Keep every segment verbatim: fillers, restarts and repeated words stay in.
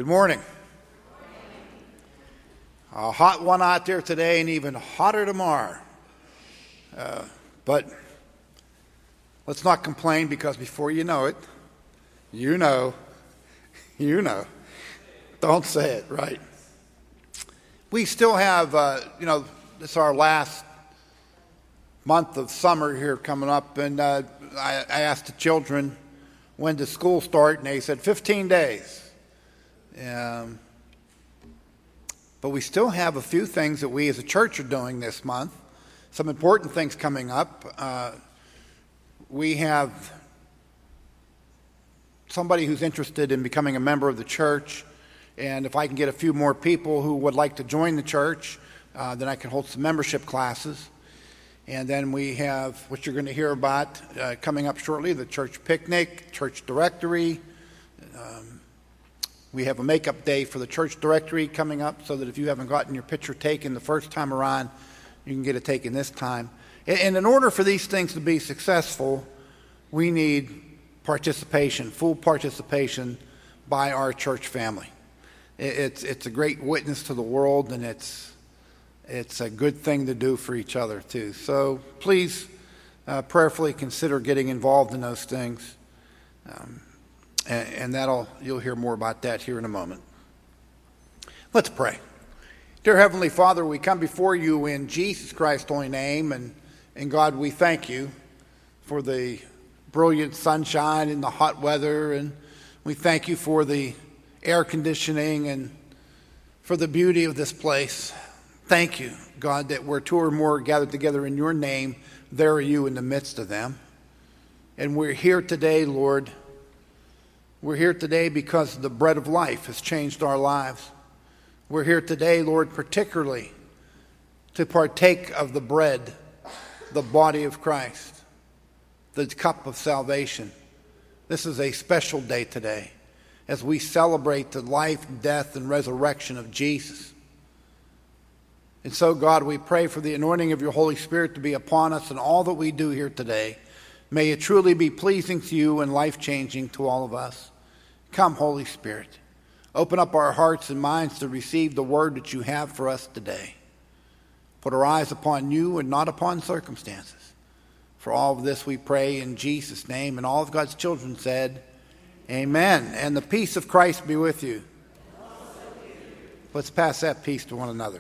Good morning. A hot one out there today and even hotter tomorrow. Uh, but let's not complain, because before you know it, you know, you know. Don't say it, right? We still have, uh, you know, this is our last month of summer here coming up, and uh, I, I asked the children, when does school start? And they said fifteen days. Um, but we still have a few things that we as a church are doing this month. Some important things coming up. Uh, we have somebody who's interested in becoming a member of the church, and if I can get a few more people who would like to join the church, uh, then I can hold some membership classes. And then we have what you're going to hear about uh, coming up shortly, the church picnic, church directory. Um, we have a makeup day for the church directory coming up, so that if you haven't gotten your picture taken the first time around, you can get it taken this time. And in order for these things to be successful, we need participation, full participation by our church family. It's, it's a great witness to the world, and it's It's a good thing to do for each other, too. So please uh, prayerfully consider getting involved in those things. Um, and, and that'll you'll hear more about that here in a moment. Let's pray. Dear Heavenly Father, we come before you in Jesus Christ's holy name. And, and God, we thank you for the brilliant sunshine and the hot weather. And we thank you for the air conditioning and for the beauty of this place. Thank you, God, that where two or more are gathered together in your name, there are you in the midst of them. And we're here today, Lord. We're here today because the bread of life has changed our lives. We're here today, Lord, particularly to partake of the bread, the body of Christ, the cup of salvation. This is a special day today as we celebrate the life, death, and resurrection of Jesus. And so, God, we pray for the anointing of your Holy Spirit to be upon us in all that we do here today. May it truly be pleasing to you and life-changing to all of us. Come, Holy Spirit. Open up our hearts and minds to receive the word that you have for us today. Put our eyes upon you and not upon circumstances. For all of this we pray in Jesus' name. And all of God's children said, amen. And the peace of Christ be with you. Let's pass that peace to one another.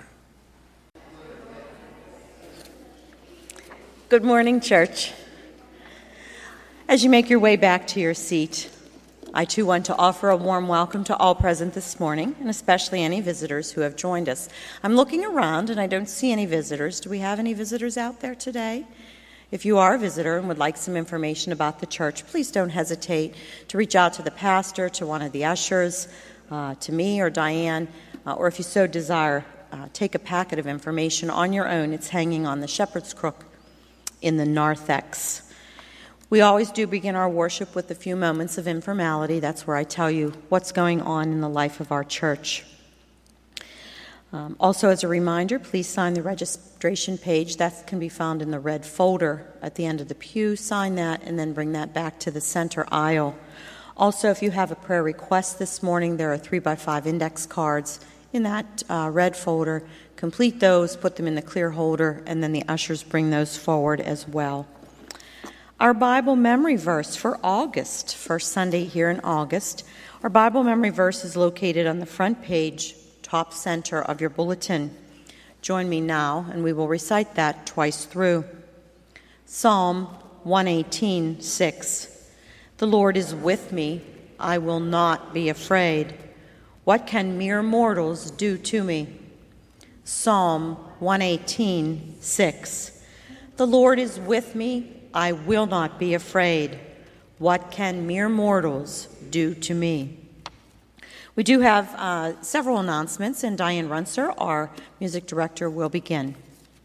Good morning, church. As you make your way back to your seat, I too want to offer a warm welcome to all present this morning, and especially any visitors who have joined us. I'm looking around and I don't see any visitors. Do we have any visitors out there today? If you are a visitor and would like some information about the church, please don't hesitate to reach out to the pastor, to one of the ushers, uh, to me or Diane, uh, or if you so desire, uh, take a packet of information on your own. It's hanging on the shepherd's crook in the narthex. We always do begin our worship with a few moments of informality. That's where I tell you what's going on in the life of our church. Um, also, as a reminder, please sign the registration page. That can be found in the red folder at the end of the pew. Sign that and then bring that back to the center aisle. Also, if you have a prayer request this morning, there are three by five index cards in that uh, red folder. Complete those, put them in the clear holder, and then the ushers bring those forward as well. Our Bible memory verse for August, first Sunday here in August. Our Bible memory verse is located on the front page, top center of your bulletin. Join me now, and we will recite that twice through. Psalm one eighteen, six. The Lord is with me, I will not be afraid. What can mere mortals do to me? Psalm one eighteen, six. The Lord is with me, I will not be afraid. What can mere mortals do to me? We do have uh, several announcements, and Diane Runser, our music director, will begin.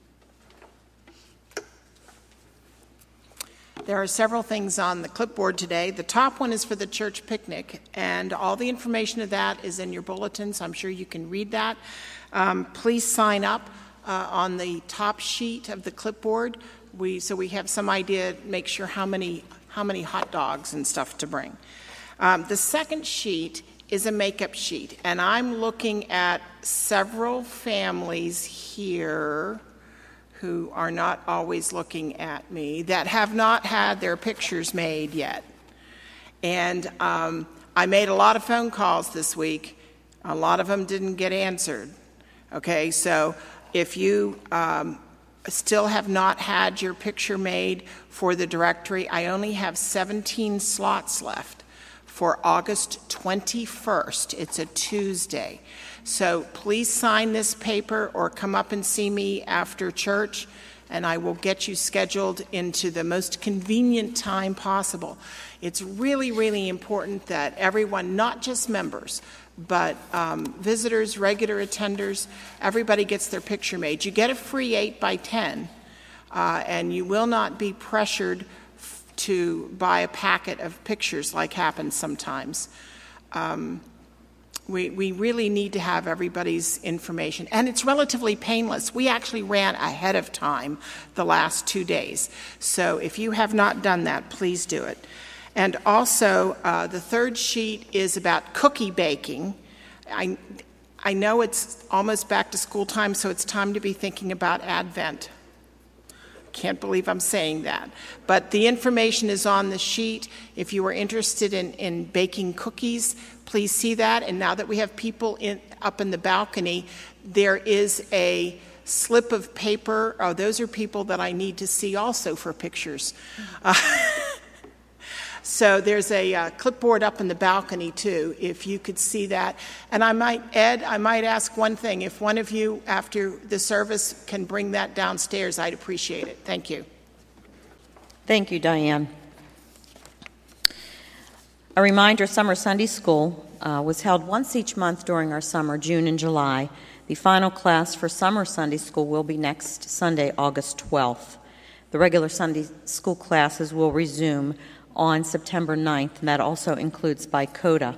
There are several things on the clipboard today. The top one is for the church picnic, and all the information of that is in your bulletin, so I'm sure you can read that. Um, please sign up uh, on the top sheet of the clipboard, we, so we have some idea, make sure how many, how many hot dogs and stuff to bring. Um, the second sheet is a makeup sheet. And I'm looking at several families here who are not always looking at me that have not had their pictures made yet. And um, I made a lot of phone calls this week. A lot of them didn't get answered. Okay, so if you um, still have not had your picture made for the directory, I only have seventeen slots left for August twenty-first. It's a Tuesday. So please sign this paper or come up and see me after church, and I will get you scheduled into the most convenient time possible. It's really, really important that everyone, not just members, but um, visitors, regular attenders, everybody gets their picture made. You get a free eight by ten, uh, and you will not be pressured f- to buy a packet of pictures like happens sometimes. Um, we, we really need to have everybody's information, and it's relatively painless. We actually ran ahead of time the last two days. So if you have not done that, please do it. And also, uh, the third sheet is about cookie baking. I, I know it's almost back to school time, so it's time to be thinking about Advent. Can't believe I'm saying that. But the information is on the sheet. If you are interested in, in baking cookies, please see that. And now that we have people in, up in the balcony, there is a slip of paper. Oh, those are people that I need to see also for pictures. Uh, So there's a uh, clipboard up in the balcony, too, if you could see that. And I might, Ed, I might ask one thing. If one of you, after the service, can bring that downstairs, I'd appreciate it. Thank you. Thank you, Diane. A reminder, Summer Sunday School uh, was held once each month during our summer, June and July. The final class for Summer Sunday School will be next Sunday, August twelfth. The regular Sunday school classes will resume on September ninth, and that also includes by CODA.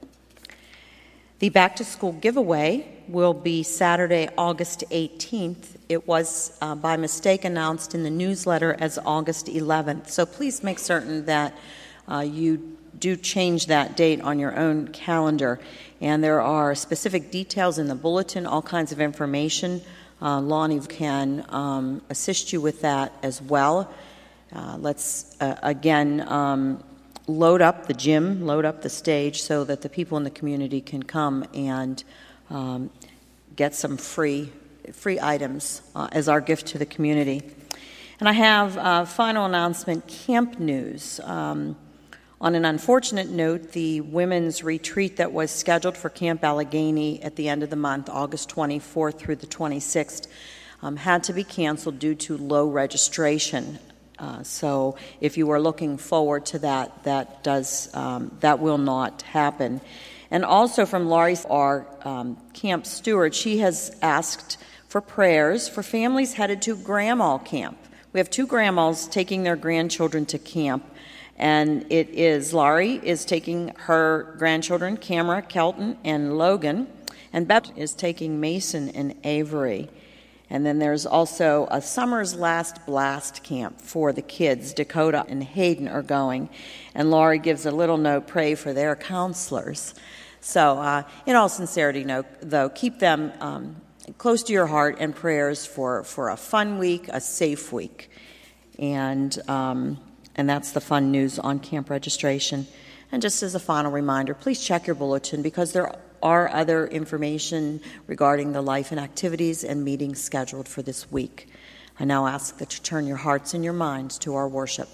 The back-to-school giveaway will be Saturday, August eighteenth. It was, uh, by mistake, announced in the newsletter as August eleventh, so please make certain that uh, you do change that date on your own calendar. And there are specific details in the bulletin, all kinds of information. Uh, Lonnie can um, assist you with that as well. Uh, let's, uh, again, um, load up the gym, load up the stage so that the people in the community can come and um, get some free free items uh, as our gift to the community. And I have a final announcement, camp news. Um, on an unfortunate note, the women's retreat that was scheduled for Camp Allegheny at the end of the month, August twenty-fourth through the twenty-sixth, um, had to be canceled due to low registration. Uh, so if you are looking forward to that, that does um, that will not happen. And also from Laurie, our um, camp steward, she has asked for prayers for families headed to grandma camp. We have two grandmas taking their grandchildren to camp, and it is Laurie is taking her grandchildren, Camera, Kelton, and Logan, and Beth is taking Mason and Avery. And then there's also a Summer's Last Blast camp for the kids. Dakota and Hayden are going. And Laurie gives a little note, pray for their counselors. So uh, in all sincerity, no, though, keep them um, close to your heart and prayers for, for a fun week, a safe week. And, um, and that's the fun news on camp registration. And just as a final reminder, please check your bulletin because there are other information regarding the life and activities and meetings scheduled for this week. I now ask that you turn your hearts and your minds to our worship.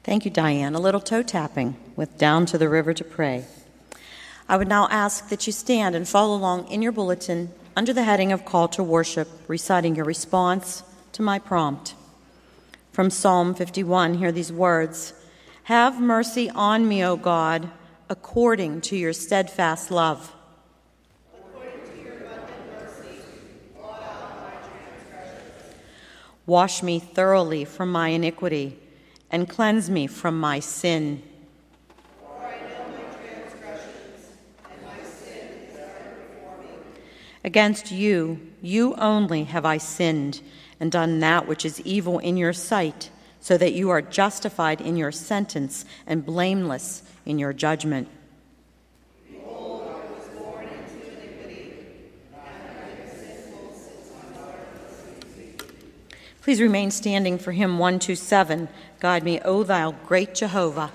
Thank you, Diane. A little toe tapping with Down to the River to Pray. I would now ask that you stand and follow along in your bulletin under the heading of Call to Worship, reciting your response to my prompt. From Psalm fifty-one, hear these words: "Have mercy on me, O God, according to your steadfast love. According to your abundant mercy, blot out my transgressions. Wash me thoroughly from my iniquity and cleanse me from my sin. For I know my transgressions, and my sin is ever before me. Against you, you only have I sinned and done that which is evil in your sight, so that you are justified in your sentence and blameless in your judgment. Behold, I was born into iniquity, and I am sinful since my mother's womb. Please remain standing for hymn one twenty-seven, Guide Me, O Thou Great Jehovah.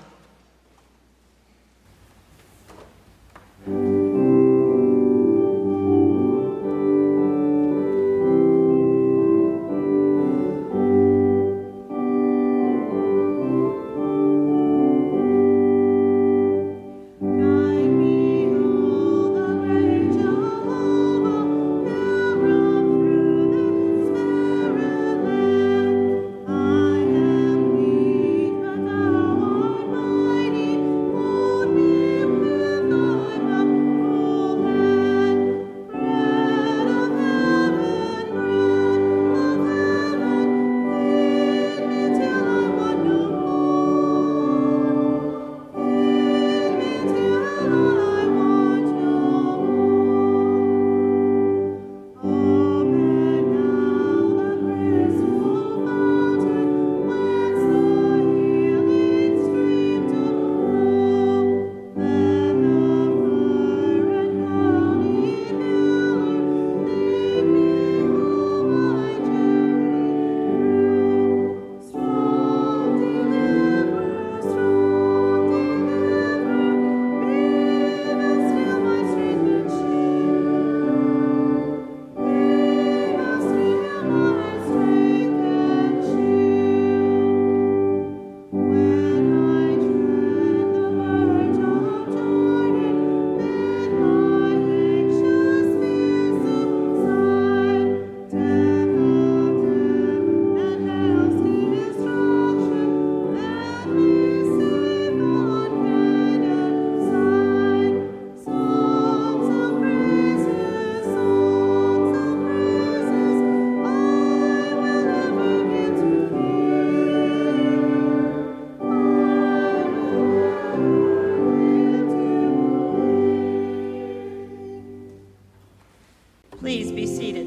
Please be seated.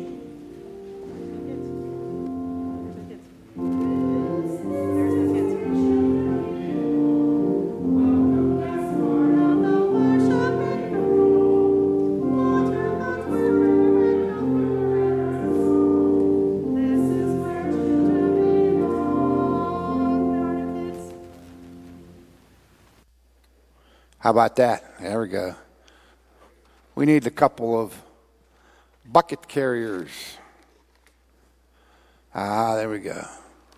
How about that? There we go. We need a couple of bucket carriers. Ah, there we go.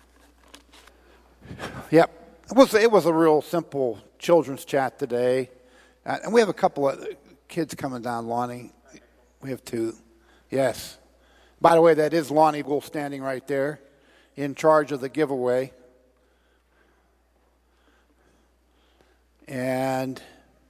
Yep, it was it was a real simple children's chat today, uh, and we have a couple of kids coming down. Lonnie, we have two. Yes. By the way, that is Lonnie Bull standing right there, in charge of the giveaway. And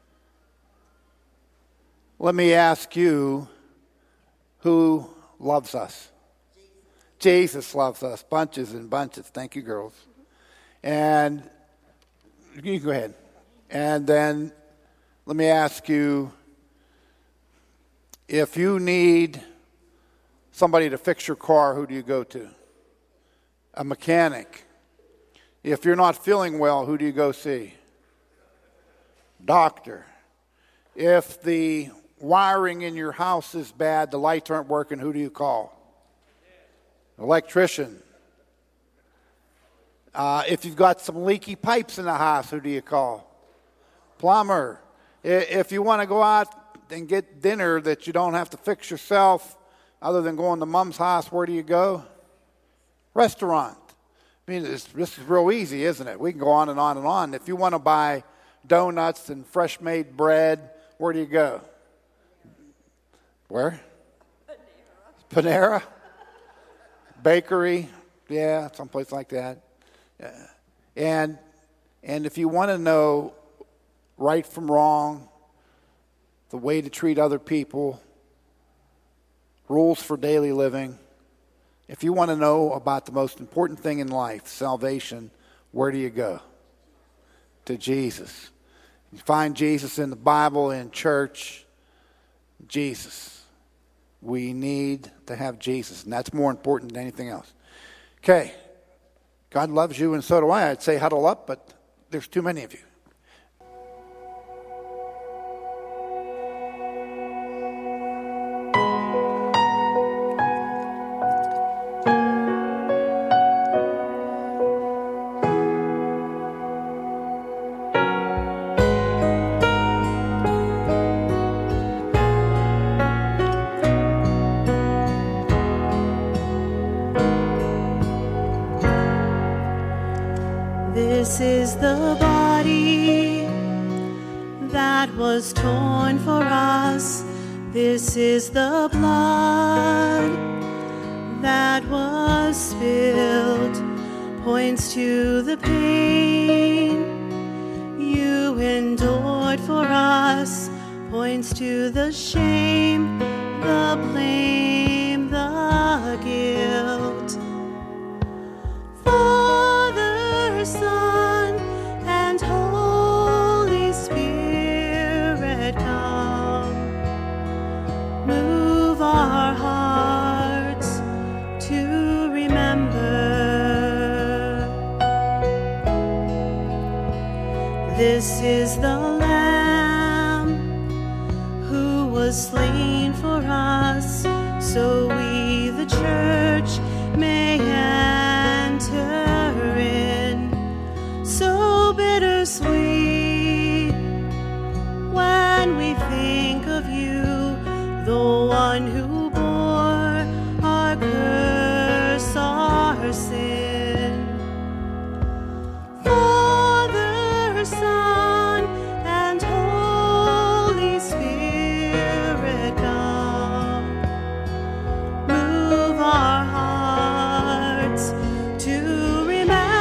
let me ask you, who loves us? Jesus. Jesus loves us. Bunches and bunches. Thank you, girls. And you can go ahead. And then let me ask you, if you need somebody to fix your car, who do you go to? A mechanic. If you're not feeling well, who do you go see? Doctor. If the wiring in your house is bad, the lights aren't working, who do you call? Electrician. Uh, if you've got some leaky pipes in the house, who do you call? Plumber. If you want to go out and get dinner that you don't have to fix yourself, other than going to mom's house, where do you go? Restaurant. I mean, it's, this is real easy, isn't it? We can go on and on and on. If you want to buy donuts and fresh-made bread, where do you go? Where? Panera. Panera? Bakery? Yeah, someplace like that. Yeah. And and if you want to know right from wrong, the way to treat other people, rules for daily living, if you want to know about the most important thing in life, salvation, where do you go? To Jesus. You find Jesus in the Bible, in church. Jesus. We need to have Jesus, and that's more important than anything else. Okay. God loves you, and so do I. I'd say huddle up, but there's too many of you. This is the body that was torn for us. This is the blood that was spilled. Points to the pain you endured for us. Points to the shame, the blame, the guilt. Son and Holy Spirit, come, move our hearts to remember. This is the Lamb who was slain for us, so we, the church, may enter in. So bittersweet when we think of you, the one who bore our curse, our sin. Father, Son, and Holy Spirit, come, move our hearts to remember.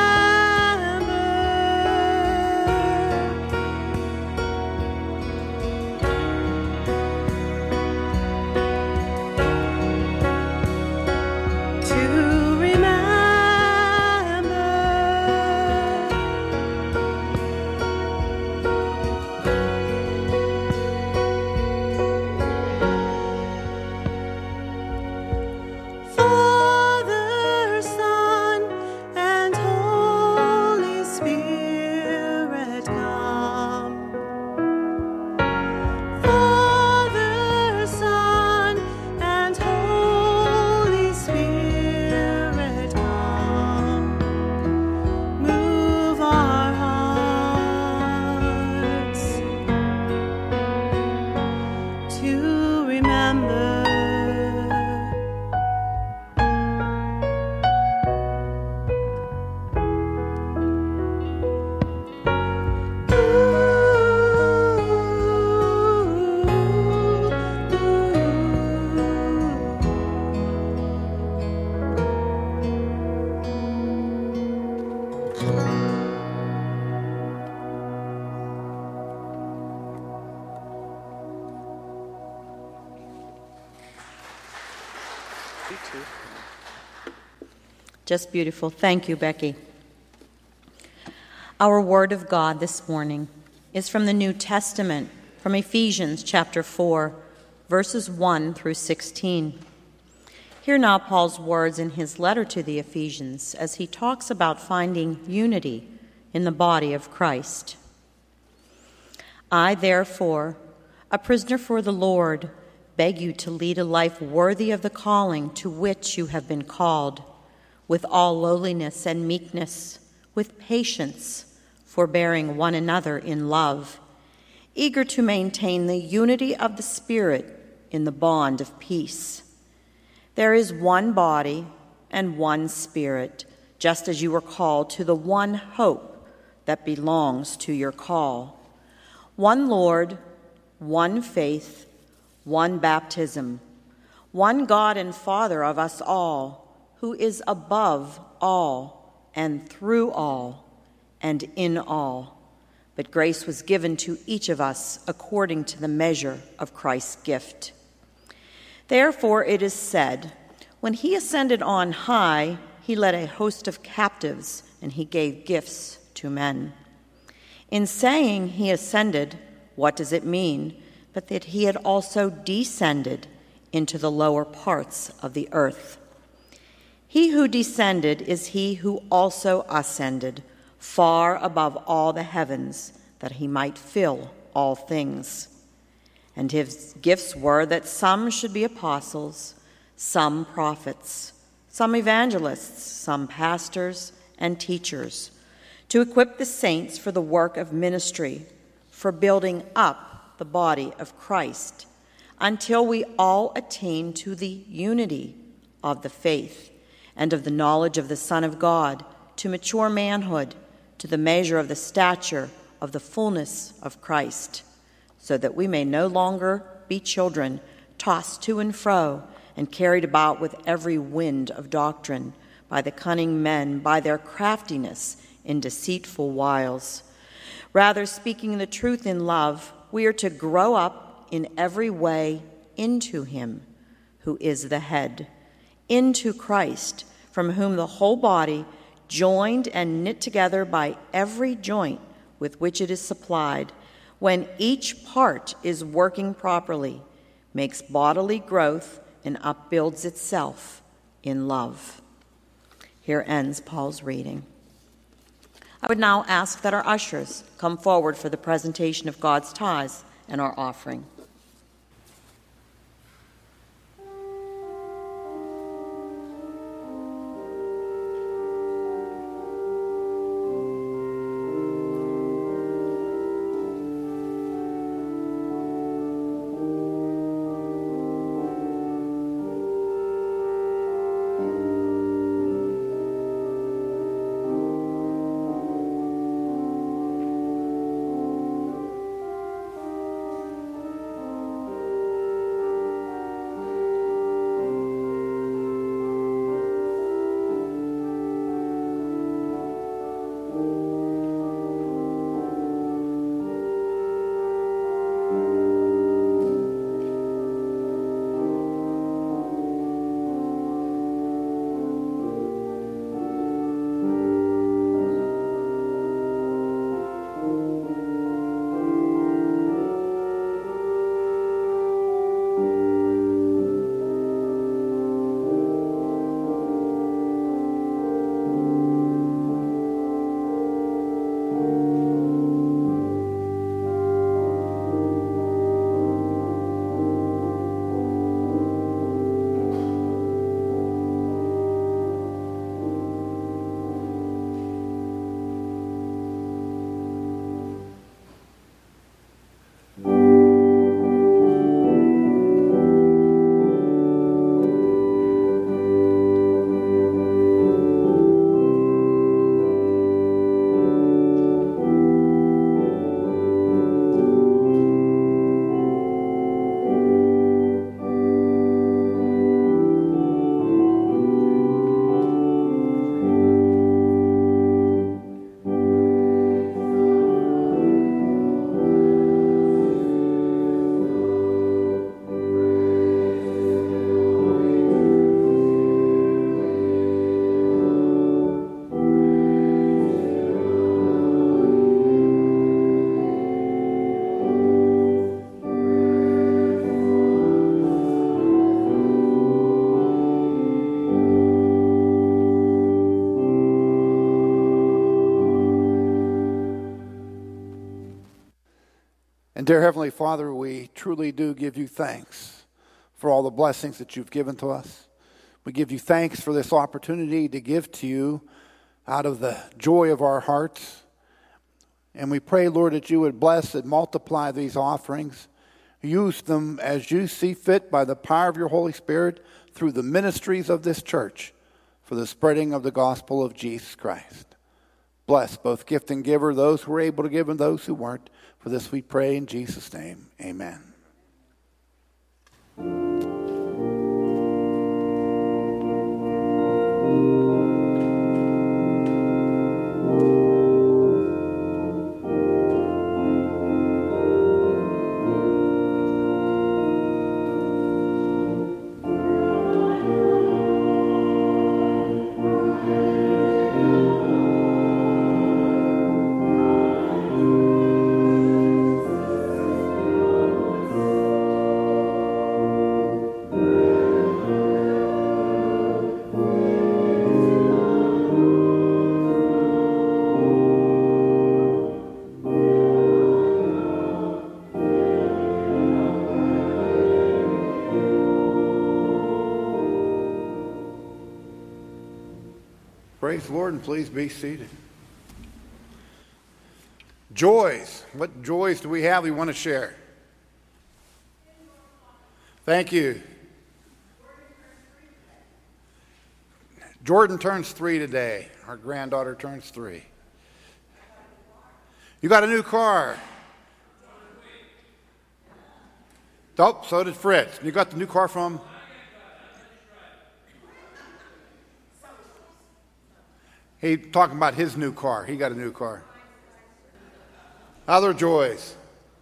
Just beautiful. Thank you, Becky. Our word of God this morning is from the New Testament, from Ephesians chapter four, verses one through sixteen. Hear now Paul's words in his letter to the Ephesians as he talks about finding unity in the body of Christ. I, therefore, a prisoner for the Lord, beg you to lead a life worthy of the calling to which you have been called, with all lowliness and meekness, with patience, forbearing one another in love, eager to maintain the unity of the Spirit in the bond of peace. There is one body and one Spirit, just as you were called to the one hope that belongs to your call. One Lord, one faith, one baptism, one God and Father of us all, who is above all and through all and in all. But grace was given to each of us according to the measure of Christ's gift. Therefore it is said, when he ascended on high, he led a host of captives, and he gave gifts to men. In saying he ascended, what does it mean but that he had also descended into the lower parts of the earth? He who descended is he who also ascended far above all the heavens, that he might fill all things. And his gifts were that some should be apostles, some prophets, some evangelists, some pastors and teachers, to equip the saints for the work of ministry, for building up the body of Christ, until we all attain to the unity of the faith and of the knowledge of the Son of God, to mature manhood, to the measure of the stature of the fullness of Christ, so that we may no longer be children, tossed to and fro and carried about with every wind of doctrine, by the cunning men, by their craftiness in deceitful wiles. Rather, speaking the truth in love, we are to grow up in every way into him who is the head, into Christ, from whom the whole body, joined and knit together by every joint with which it is supplied, when each part is working properly, makes bodily growth and upbuilds itself in love. Here ends Paul's reading. I would now ask that our ushers come forward for the presentation of God's tithes and our offering. And dear Heavenly Father, we truly do give you thanks for all the blessings that you've given to us. We give you thanks for this opportunity to give to you out of the joy of our hearts. And we pray, Lord, that you would bless and multiply these offerings. Use them as you see fit by the power of your Holy Spirit through the ministries of this church for for the spreading of the gospel of Jesus Christ. Bless both gift and giver, those who were able to give and those who weren't. For this we pray in Jesus' name. Amen. Praise the Lord, and please be seated. Joys. What joys do we have we want to share? Thank you. Jordan turns three today. Our granddaughter turns three. You got a new car. Oh, so did Fritz. You got the new car from? He talking about his new car. He got a new car. Other joys.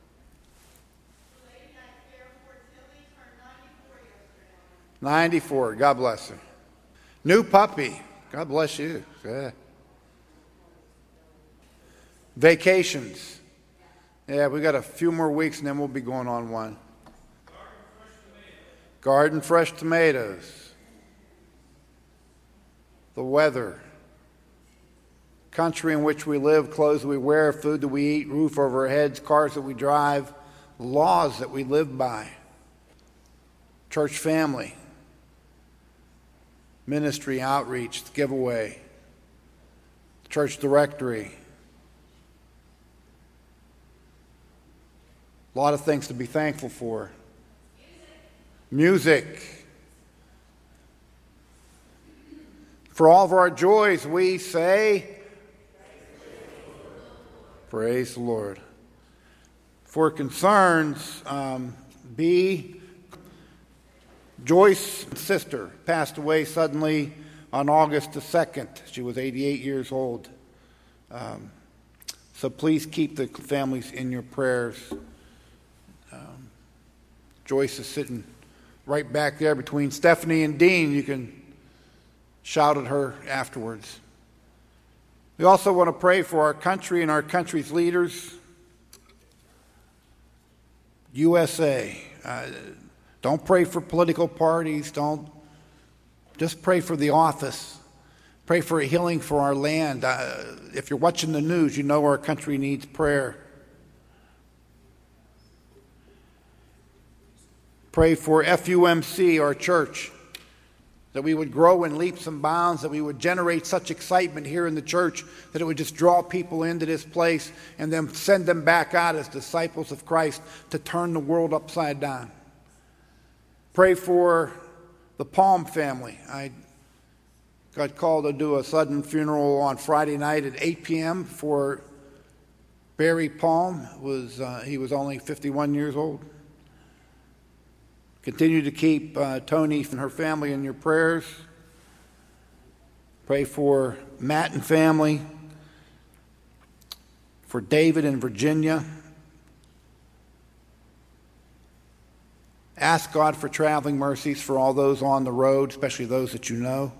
ninety-four. God bless her. New puppy. God bless you. Yeah. Vacations. Yeah, we got a few more weeks and then we'll be going on one. Garden fresh tomatoes. The weather. Country in which we live, clothes that we wear, food that we eat, roof over our heads, cars that we drive, laws that we live by. Church family. Ministry, outreach, giveaway. Church directory. A lot of things to be thankful for. Music. Music. For all of our joys, we say, praise the Lord. For concerns, um, B, Joyce's sister passed away suddenly on August the second. She was eighty-eight years old. Um, so please keep the families in your prayers. Um, Joyce is sitting right back there between Stephanie and Dean. You can shout at her afterwards. We also want to pray for our country and our country's leaders. U S A. Uh, don't pray for political parties. Don't just pray for the office. Pray for a healing for our land. Uh, if you're watching the news, you know our country needs prayer. Pray for F U M C, our church, that we would grow in leaps and bounds, that we would generate such excitement here in the church that it would just draw people into this place and then send them back out as disciples of Christ to turn the world upside down. Pray for the Palm family. I got called to do a sudden funeral on Friday night at eight p.m. for Barry Palm. Was uh, he was only fifty-one years old. Continue to keep uh, Tony and her family in your prayers. Pray for Matt and family, for David and Virginia. Ask God for traveling mercies for all those on the road, especially those that you know.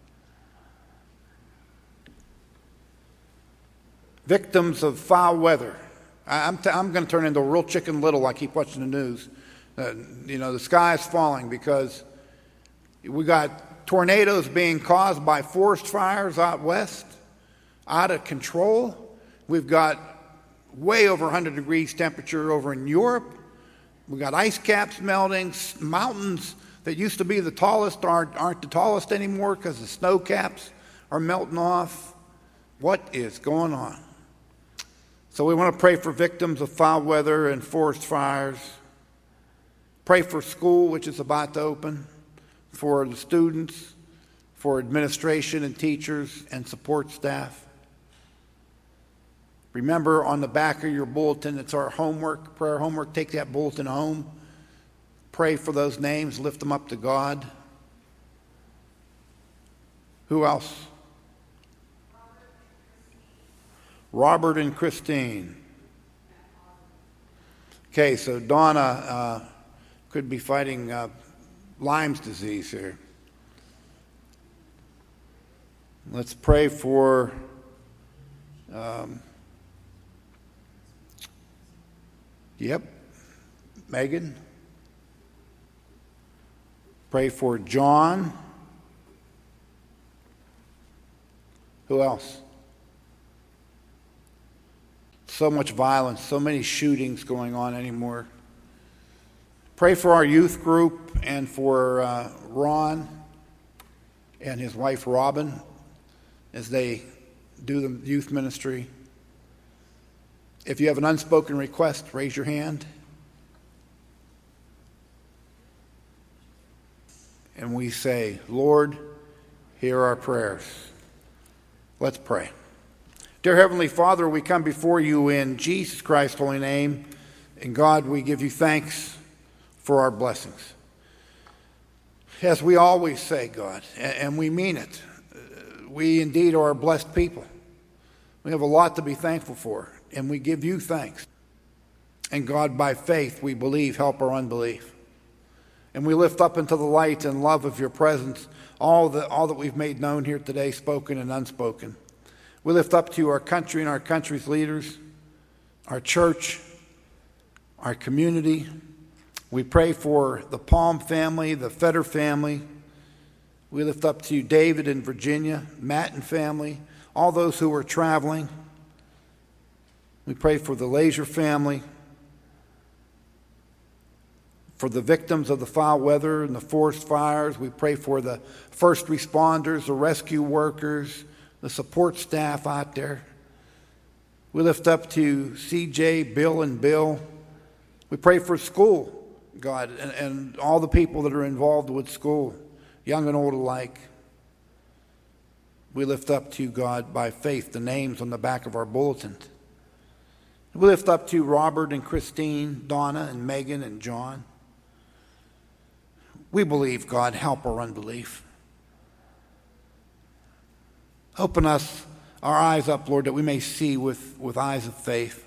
Victims of foul weather. I'm, t- I'm going to turn into a real Chicken Little. I keep watching the news. Uh, you know, the sky is falling because we got tornadoes being caused by forest fires out west, out of control. We've got way over one hundred degrees temperature over in Europe. We've got ice caps melting. Mountains that used to be the tallest aren't, aren't the tallest anymore because the snow caps are melting off. What is going on? So we want to pray for victims of foul weather and forest fires. Pray for school, which is about to open, for the students, for administration and teachers and support staff. Remember, on the back of your bulletin, it's our homework, prayer homework. Take that bulletin home. Pray for those names. Lift them up to God. Who else? Robert and Christine. Okay, so Donna uh, could be fighting uh, Lyme's disease here. Let's pray for um, yep, Megan. Pray for John. Who else? So much violence, so many shootings going on anymore. Pray for our youth group and for uh, Ron and his wife Robin as they do the youth ministry. If you have an unspoken request, raise your hand. And we say, Lord, hear our prayers. Let's pray. Dear Heavenly Father, we come before you in Jesus Christ's holy name. And God, we give you thanks for our blessings. As we always say, God, and we mean it, we indeed are a blessed people. We have a lot to be thankful for, and we give you thanks. And God, by faith, we believe, help our unbelief. And we lift up into the light and love of your presence all that, all that we've made known here today, spoken and unspoken. We lift up to you our country and our country's leaders, our church, our community. We pray for the Palm family, the Fetter family. We lift up to you David in Virginia, Matt and family, all those who are traveling. We pray for the Laser family, for the victims of the foul weather and the forest fires. We pray for the first responders, the rescue workers, the support staff out there. We lift up to C J, Bill, and Bill. We pray for school, God, and, and all the people that are involved with school, young and old alike. We lift up to you, God, by faith, the names on the back of our bulletin. We lift up to you Robert and Christine, Donna and Megan and John. We believe, God, help our unbelief. Open us, our eyes up, Lord, that we may see with, with eyes of faith.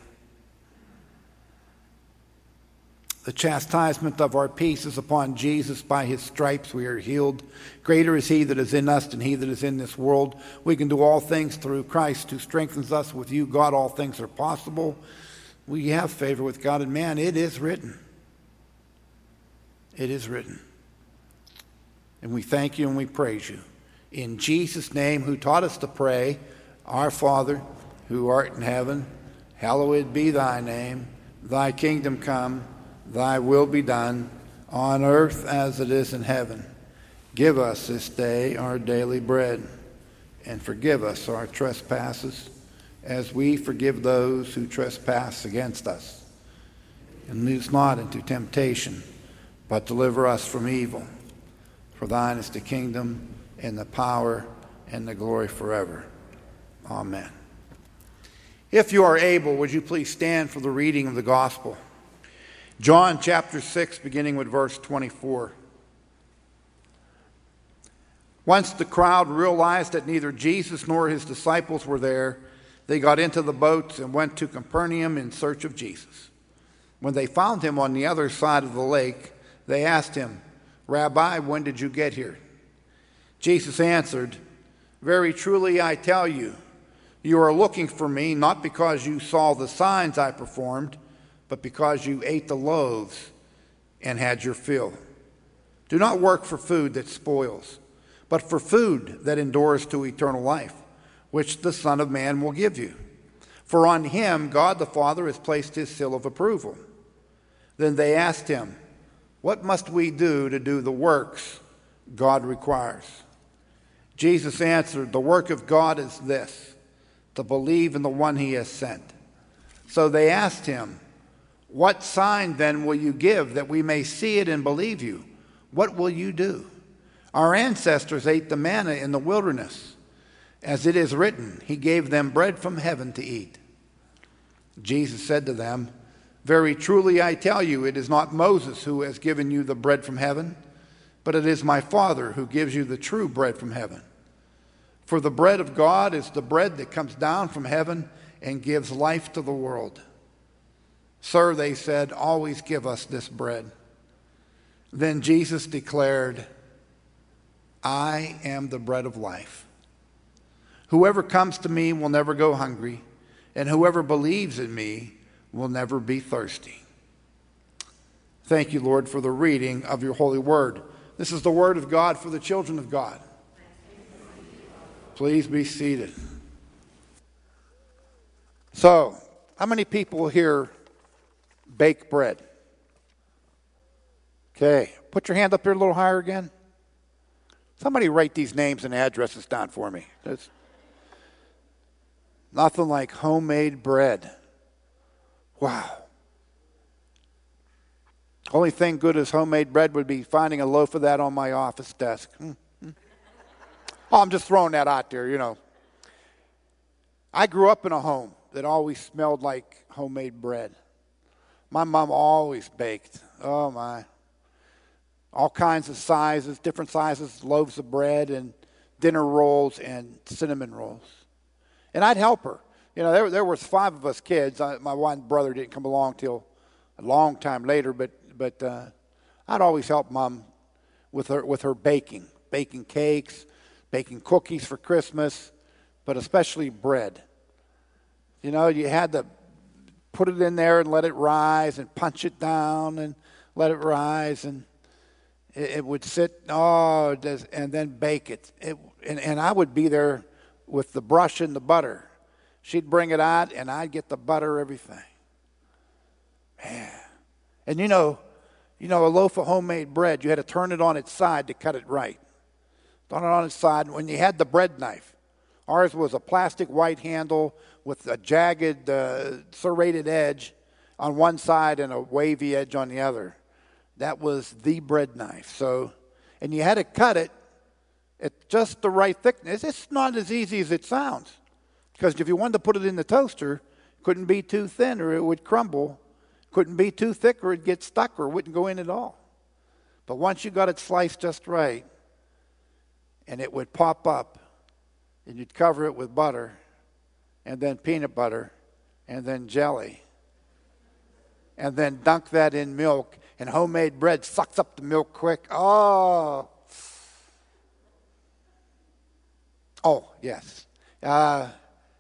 The chastisement of our peace is upon Jesus. By his stripes we are healed. Greater is he that is in us than he that is in this world. We can do all things through Christ who strengthens us. With you, God, all things are possible. We have favor with God and man. It is written. It is written. And we thank you and we praise you. In Jesus' name, who taught us to pray, Our Father, who art in heaven, hallowed be thy name. Thy kingdom come, thy will be done, on earth as it is in heaven. Give us this day our daily bread, and forgive us our trespasses, as we forgive those who trespass against us. And lead us not into temptation, but deliver us from evil. For thine is the kingdom, and the power, and the glory forever. Amen. If you are able, would you please stand for the reading of the gospel? John chapter six, beginning with verse twenty-four. Once the crowd realized that neither Jesus nor his disciples were there, they got into the boats and went to Capernaum in search of Jesus. When they found him on the other side of the lake, they asked him, Rabbi, when did you get here? Jesus answered, Very truly I tell you, you are looking for me not because you saw the signs I performed, but because you ate the loaves and had your fill. Do not work for food that spoils, but for food that endures to eternal life, which the Son of Man will give you. For on him God the Father has placed his seal of approval. Then they asked him, What must we do to do the works God requires? Jesus answered, The work of God is this, to believe in the one he has sent. So they asked him, What sign then will you give that we may see it and believe you? What will you do? Our ancestors ate the manna in the wilderness. As it is written, he gave them bread from heaven to eat. Jesus said to them, very truly I tell you, it is not Moses who has given you the bread from heaven, but it is my Father who gives you the true bread from heaven. For the bread of God is the bread that comes down from heaven and gives life to the world. Sir, they said, always give us this bread. Then Jesus declared, I am the bread of life. Whoever comes to me will never go hungry, and whoever believes in me will never be thirsty. Thank you, Lord, for the reading of your holy word. This is the word of God for the children of God. Please be seated. So, how many people here bake bread? Okay, put your hand up here a little higher again. Somebody write these names and addresses down for me. There's nothing like homemade bread. Wow. Only thing good as homemade bread would be finding a loaf of that on my office desk. Mm-hmm. Oh, I'm just throwing that out there, you know. I grew up in a home that always smelled like homemade bread. My mom always baked. Oh, my. All kinds of sizes, different sizes, loaves of bread and dinner rolls and cinnamon rolls. And I'd help her. You know, there, there was five of us kids. I, my one brother didn't come along till a long time later, but but uh, I'd always help Mom with her with her baking, baking cakes, baking cookies for Christmas, but especially bread. You know, you had to put it in there and let it rise and punch it down and let it rise, and it, it would sit, oh, and then bake it. it and, and I would be there with the brush and the butter. She'd bring it out, and I'd get the butter, everything. Man. And you know, you know, a loaf of homemade bread, you had to turn it on its side to cut it right. Turn it on its side. And when you had the bread knife, ours was a plastic white handle with a jagged, uh, serrated edge on one side and a wavy edge on the other. That was the bread knife. So, and you had to cut it at just the right thickness. It's not as easy as it sounds. Because if you wanted to put it in the toaster, it couldn't be too thin or it would crumble. Couldn't be too thick or it'd get stuck or it wouldn't go in at all. But once you got it sliced just right, and it would pop up, and you'd cover it with butter, and then peanut butter, and then jelly, and then dunk that in milk, and homemade bread sucks up the milk quick. Oh. Oh, yes. Uh,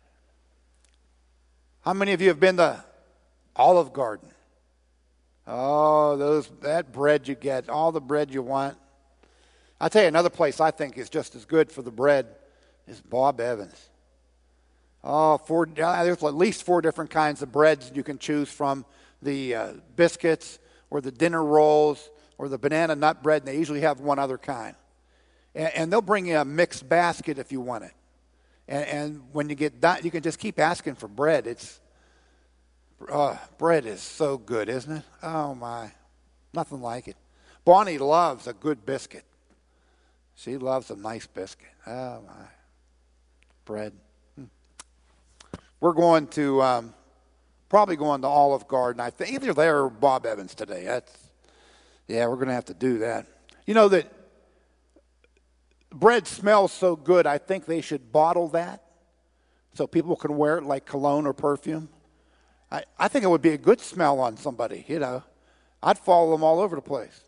how many of you have been to Olive Garden? Oh, those that bread you get, all the bread you want. I'll tell you another place I think is just as good for the bread is Bob Evans. Oh, four, there's at least four different kinds of breads you can choose from. The uh, biscuits or the dinner rolls or the banana nut bread, and they usually have one other kind. And, and they'll bring you a mixed basket if you want it. And, and when you get done, you can just keep asking for bread. It's uh, bread is so good, isn't it? Oh, my. Nothing like it. Bonnie loves a good biscuit. She loves a nice biscuit. Oh, my. Bread. Hmm. We're going to, um, probably going to Olive Garden. I think either there or Bob Evans today. That's, yeah, we're going to have to do that. You know that bread smells so good, I think they should bottle that so people can wear it like cologne or perfume. I, I think it would be a good smell on somebody, you know. I'd follow them all over the place.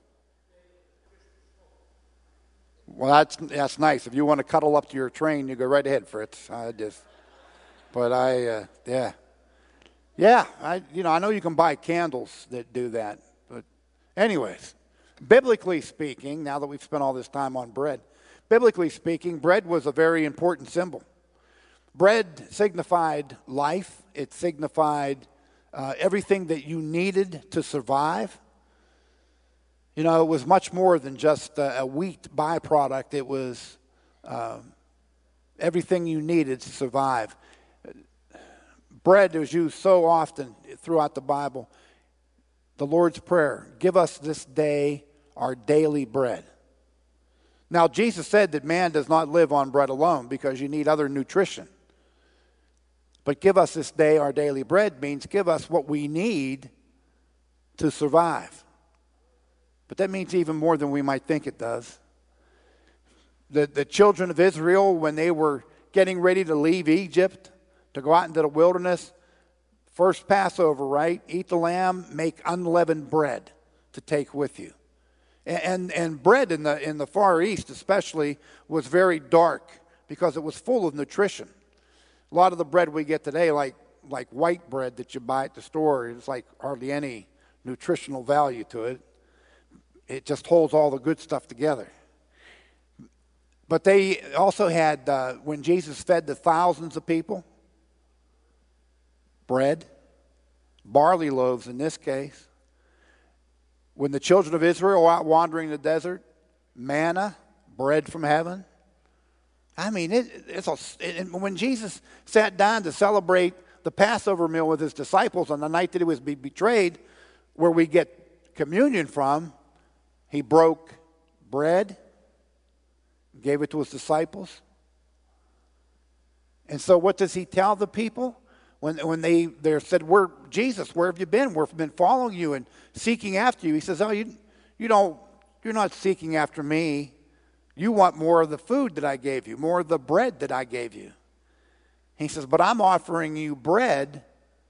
Well, that's that's nice. If you want to cuddle up to your train, you go right ahead, Fritz. I just, but I, uh, yeah, yeah. I, you know, I know you can buy candles that do that. But, anyways, biblically speaking, now that we've spent all this time on bread, biblically speaking, bread was a very important symbol. Bread signified life. It signified uh, everything that you needed to survive. You know, it was much more than just a, a wheat byproduct. It was um, everything you needed to survive. Bread was used so often throughout the Bible. The Lord's Prayer, give us this day our daily bread. Now, Jesus said that man does not live on bread alone because you need other nutrition. But give us this day our daily bread means give us what we need to survive. But that means even more than we might think it does. The, the children of Israel, when they were getting ready to leave Egypt, to go out into the wilderness, first Passover, right? Eat the lamb, make unleavened bread to take with you. And, and bread in the, in the Far East especially was very dark because it was full of nutrition. A lot of the bread we get today, like, like white bread that you buy at the store, it's like hardly any nutritional value to it. It just holds all the good stuff together. But they also had, uh, when Jesus fed the thousands of people, bread, barley loaves in this case. When the children of Israel were out wandering the desert, manna, bread from heaven. I mean, it, it's a, it, when Jesus sat down to celebrate the Passover meal with his disciples on the night that he was be betrayed, where we get communion from, he broke bread, gave it to his disciples. And so what does he tell the people? When, when they they said, "Where Jesus, where have you been? We've been following you and seeking after you." He says, "Oh, you you don't you're not seeking after me. You want more of the food that I gave you, more of the bread that I gave you." He says, "But I'm offering you bread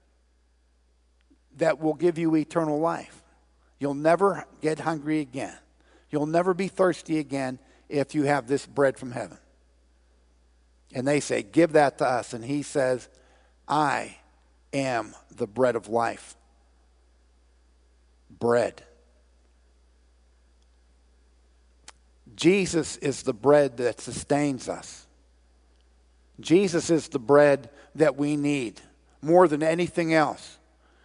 that will give you eternal life. You'll never get hungry again. You'll never be thirsty again if you have this bread from heaven." And they say, "Give that to us." And he says, "I am the bread of life." Bread. Jesus is the bread that sustains us. Jesus is the bread that we need more than anything else.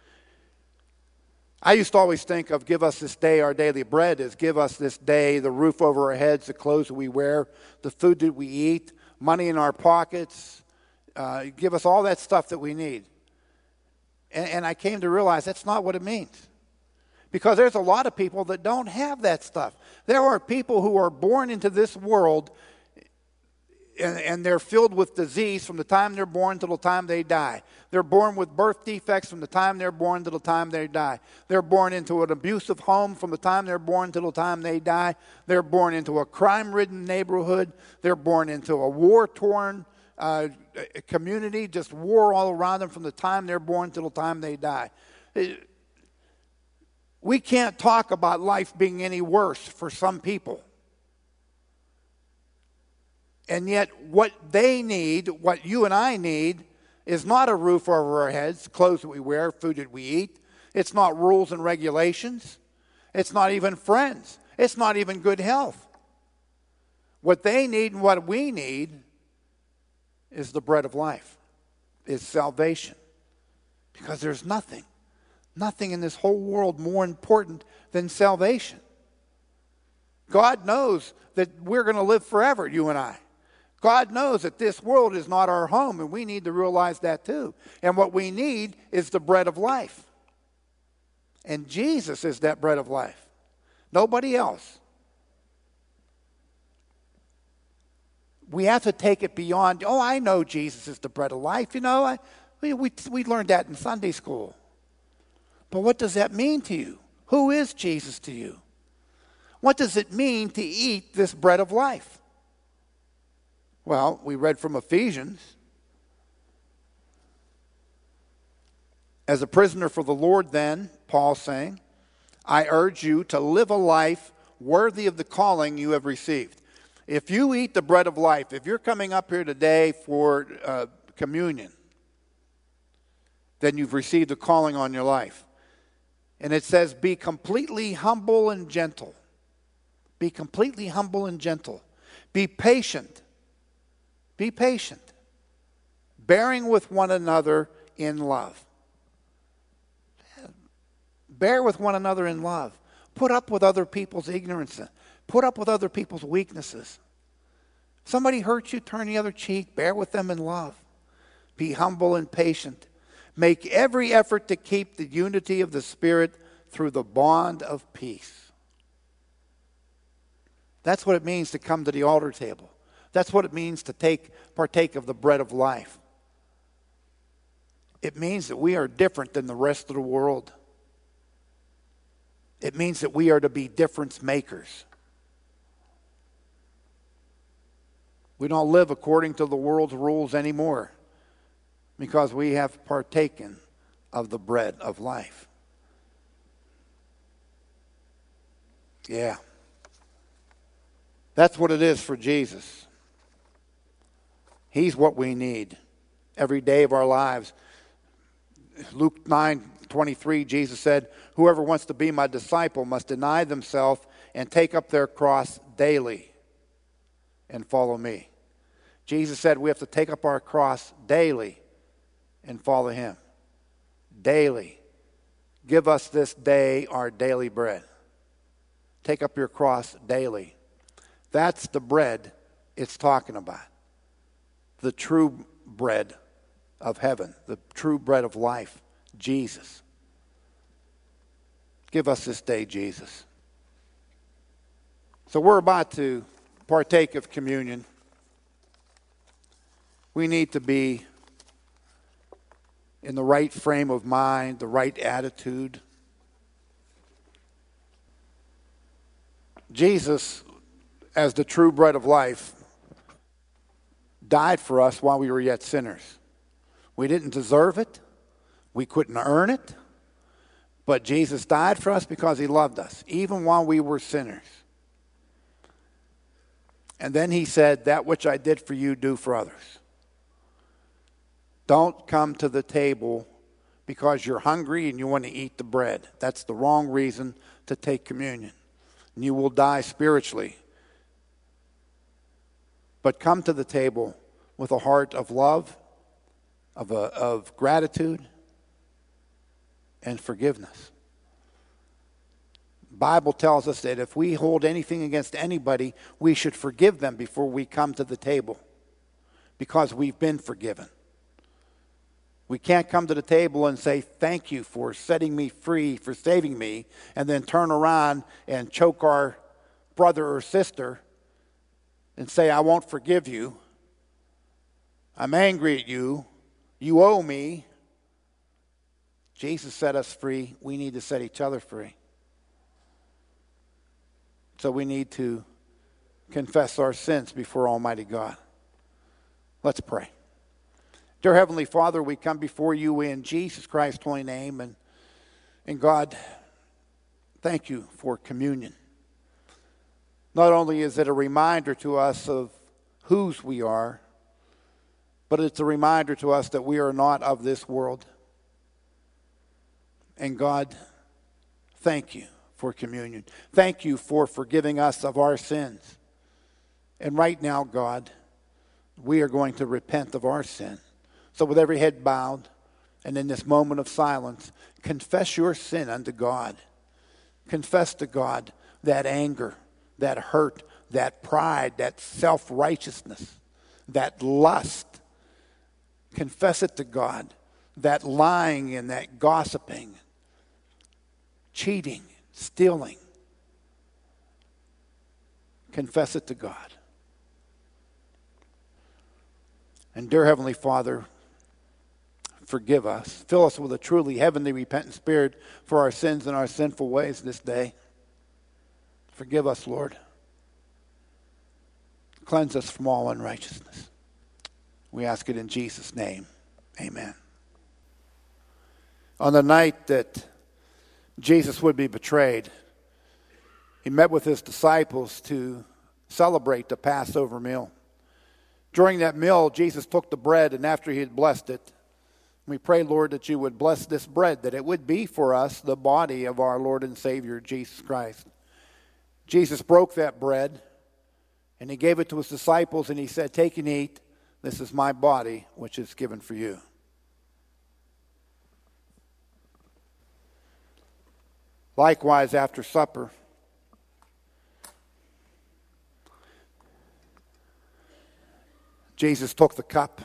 I used to always think of give us this day our daily bread as give us this day the roof over our heads, the clothes that we wear, the food that we eat, money in our pockets. Uh, give us all that stuff that we need. And, and I came to realize that's not what it means. Because there's a lot of people that don't have that stuff. There are people who are born into this world and, and they're filled with disease from the time they're born to the time they die. They're born with birth defects from the time they're born to the time they die. They're born into an abusive home from the time they're born to the time they die. They're born into a crime-ridden neighborhood. They're born into a war-torn uh, community, just war all around them from the time they're born to the time they die. It, We can't talk about life being any worse for some people. And yet what they need, what you and I need, is not a roof over our heads, clothes that we wear, food that we eat. It's not rules and regulations. It's not even friends. It's not even good health. What they need and what we need is the bread of life, is salvation. Because there's nothing. Nothing in this whole world more important than salvation. God knows that we're going to live forever, you and I. God knows that this world is not our home, and we need to realize that too. And what we need is the bread of life. And Jesus is that bread of life. Nobody else. We have to take it beyond, oh, I know Jesus is the bread of life. You know, I, we, we, we learned that in Sunday school. But what does that mean to you? Who is Jesus to you? What does it mean to eat this bread of life? Well, we read from Ephesians. As a prisoner for the Lord then, Paul saying, I urge you to live a life worthy of the calling you have received. If you eat the bread of life, if you're coming up here today for uh, communion, then you've received a calling on your life. And it says, be completely humble and gentle. Be completely humble and gentle. Be patient. Be patient. Bearing with one another in love. Bear with one another in love. Put up with other people's ignorance. Put up with other people's weaknesses. Somebody hurts you, turn the other cheek. Bear with them in love. Be humble and patient. Make every effort to keep the unity of the Spirit through the bond of peace. That's what it means to come to the altar table. That's what it means to take partake of the bread of life. It means that we are different than the rest of the world. It means that we are to be difference makers. We don't live according to the world's rules anymore because we have partaken of the bread of life. Yeah. That's what it is for Jesus. He's what we need every day of our lives. Luke nine twenty-three, Jesus said, "Whoever wants to be my disciple must deny themselves and take up their cross daily and follow me." Jesus said we have to take up our cross daily and follow him. Daily. Give us this day our daily bread. Take up your cross daily. That's the bread it's talking about. The true bread of heaven. The true bread of life. Jesus. Give us this day, Jesus. So we're about to partake of communion. We need to be in the right frame of mind, the right attitude. Jesus, as the true bread of life, died for us while we were yet sinners. We didn't deserve it. We couldn't earn it. But Jesus died for us because he loved us, even while we were sinners. And then he said, "That which I did for you, do for others." Don't come to the table because you're hungry and you want to eat the bread. That's the wrong reason to take communion. And you will die spiritually. But come to the table with a heart of love, of, a, of gratitude, and forgiveness. The Bible tells us that if we hold anything against anybody, we should forgive them before we come to the table because we've been forgiven. We can't come to the table and say, "Thank you for setting me free, for saving me," and then turn around and choke our brother or sister and say, "I won't forgive you. I'm angry at you. You owe me." Jesus set us free. We need to set each other free. So we need to confess our sins before Almighty God. Let's pray. Dear Heavenly Father, we come before you in Jesus Christ's holy name. And, and God, thank you for communion. Not only is it a reminder to us of whose we are, but it's a reminder to us that we are not of this world. And God, thank you for communion. Thank you for forgiving us of our sins. And right now, God, we are going to repent of our sin. So with every head bowed, and in this moment of silence, confess your sin unto God. Confess to God that anger, that hurt, that pride, that self-righteousness, that lust. Confess it to God. That lying and that gossiping, cheating, stealing. Confess it to God. And dear Heavenly Father, forgive us. Fill us with a truly heavenly repentant spirit for our sins and our sinful ways this day. Forgive us, Lord. Cleanse us from all unrighteousness. We ask it in Jesus' name. Amen. On the night that Jesus would be betrayed, he met with his disciples to celebrate the Passover meal. During that meal, Jesus took the bread, and after he had blessed it, we pray, Lord, that you would bless this bread, that it would be for us the body of our Lord and Savior, Jesus Christ. Jesus broke that bread, and he gave it to his disciples, and he said, "Take and eat. This is my body, which is given for you." Likewise, after supper, Jesus took the cup,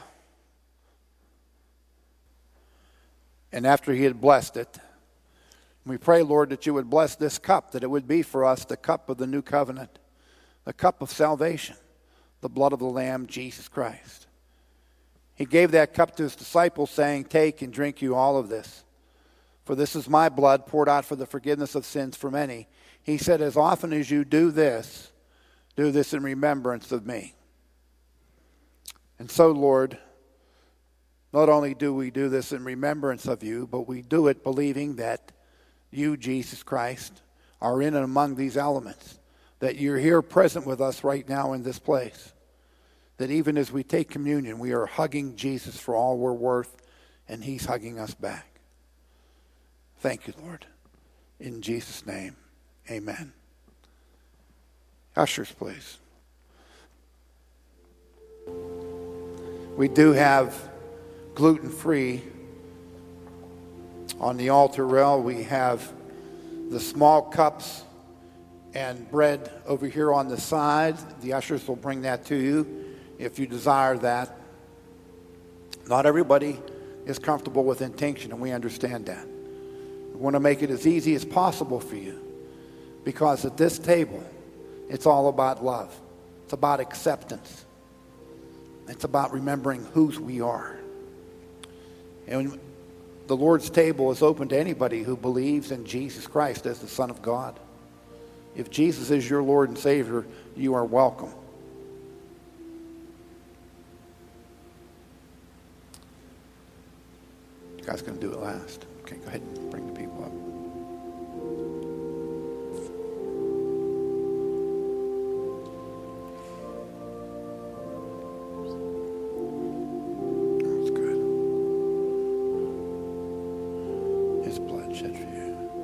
and after he had blessed it, we pray, Lord, that you would bless this cup, that it would be for us the cup of the new covenant, the cup of salvation, the blood of the Lamb, Jesus Christ. He gave that cup to his disciples, saying, "Take and drink you all of this. For this is my blood poured out for the forgiveness of sins for many." He said, "As often as you do this, do this in remembrance of me." And so, Lord, not only do we do this in remembrance of you, but we do it believing that you, Jesus Christ, are in and among these elements, that you're here present with us right now in this place, that even as we take communion, we are hugging Jesus for all we're worth, and he's hugging us back. Thank you, Lord. In Jesus' name, amen. Ushers, please. We do have gluten-free on the altar rail. We have the small cups and bread over here on the side. The ushers will bring that to you if you desire that. Not everybody is comfortable with intinction, and we understand that. We want to make it as easy as possible for you, because at this table, it's all about love. It's about acceptance. It's about remembering whose we are. And the Lord's table is open to anybody who believes in Jesus Christ as the Son of God. If Jesus is your Lord and Savior, you are welcome. You guys going to do it last? Okay, go ahead and bring the people up. That's good. His blood shed for you.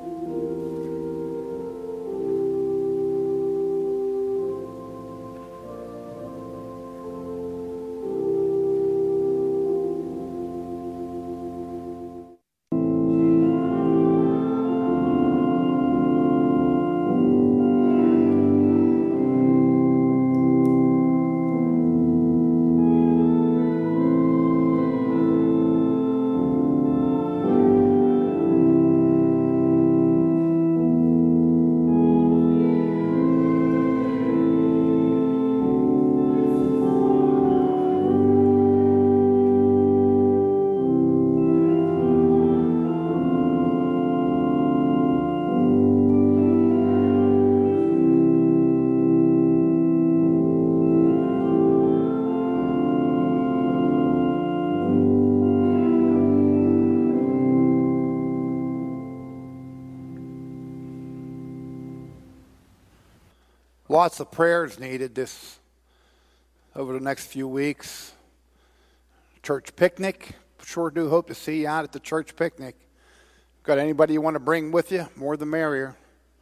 Lots of prayers needed this over the next few weeks. Church picnic. Sure do hope to see you out at the church picnic. Got anybody you want to bring with you? More the merrier.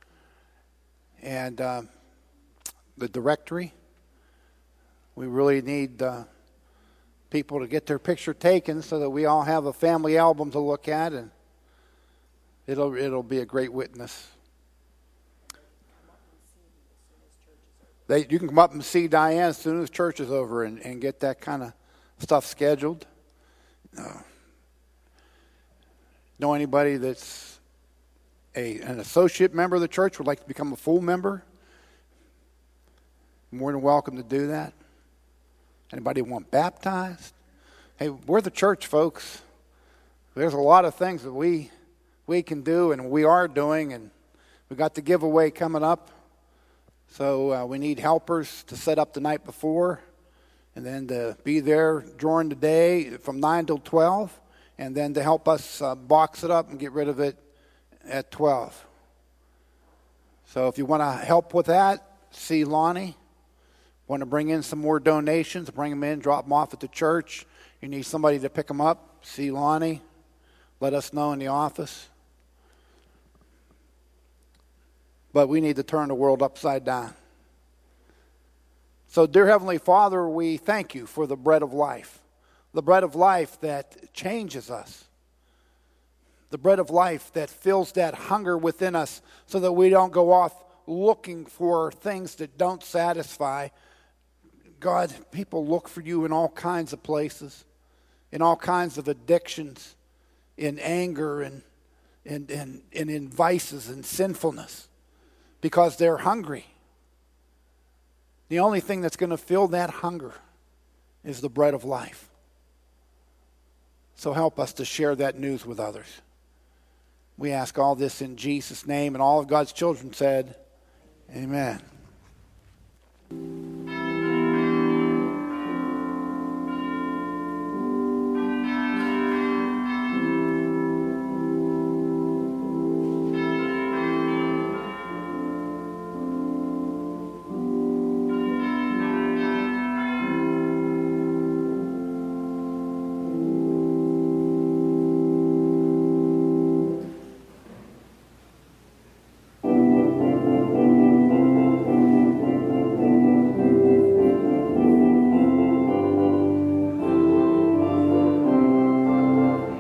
And uh, the directory. We really need uh, people to get their picture taken so that we all have a family album to look at, and it'll it'll be a great witness. They, you can come up and see Diane as soon as church is over and, and get that kind of stuff scheduled. Uh, know anybody that's a an associate member of the church would like to become a full member? More than welcome to do that. Anybody want baptized? Hey, we're the church, folks. There's a lot of things that we we can do and we are doing, and we got the giveaway coming up. So uh, we need helpers to set up the night before, and then to be there during the day from nine till twelve, and then to help us uh, box it up and get rid of it at twelve. So if you want to help with that, see Lonnie. Want to bring in some more donations, bring them in, drop them off at the church. You need somebody to pick them up, see Lonnie. Let us know in the office. But we need to turn the world upside down. So, dear Heavenly Father, we thank you for the bread of life. The bread of life that changes us. The bread of life that fills that hunger within us so that we don't go off looking for things that don't satisfy. God, people look for you in all kinds of places, in all kinds of addictions, in anger and, and, and, and in vices and sinfulness, because they're hungry. The only thing that's going to fill that hunger is the bread of life. So help us to share that news with others. We ask all this in Jesus' name, and all of God's children said, amen.